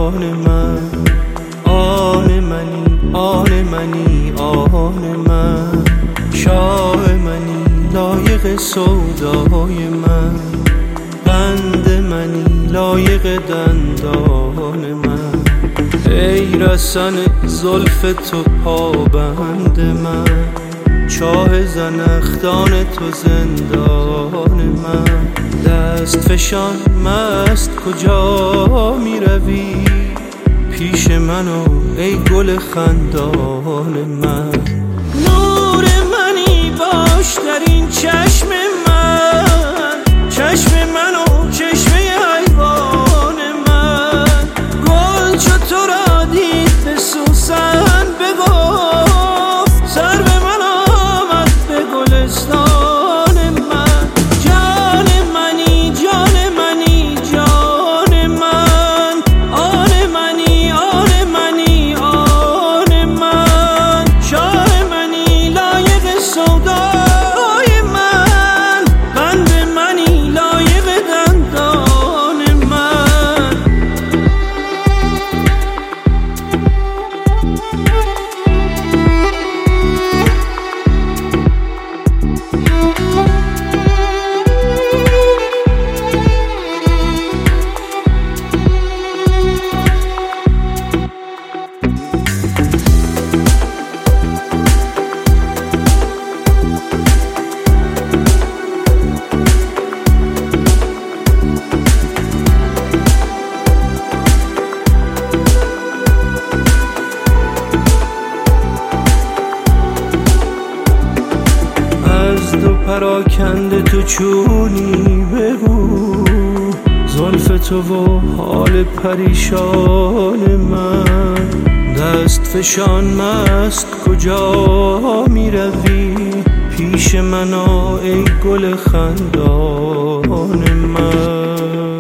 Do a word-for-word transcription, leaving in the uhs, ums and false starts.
آن من، آن منی، آن منی، آن من، شاه منی، لایق سودای من، بند منی، لایق دندان من، ای رسن زلف تو پابند من، چاه زنخدان تو زندان من، دست فشان مست کجا می روی، پیش منو ای گل خندان من، نور منی باش در این چشم من، چشم منو چشمه حیوان من، گل چو تو را دید به سوسن بگفت، سر به من آمد به گلستان من، جان منی، جان منی، جان من، آن منی، آن منی، آن من، شاه منی، لایق سودای من، بند منی، لایق دندان من. از دو پراکنده تو چونی بگو، زلف تو و حال پریشان من، دست فشان مست کجا می روی، پیش من آ ای گل خندان من.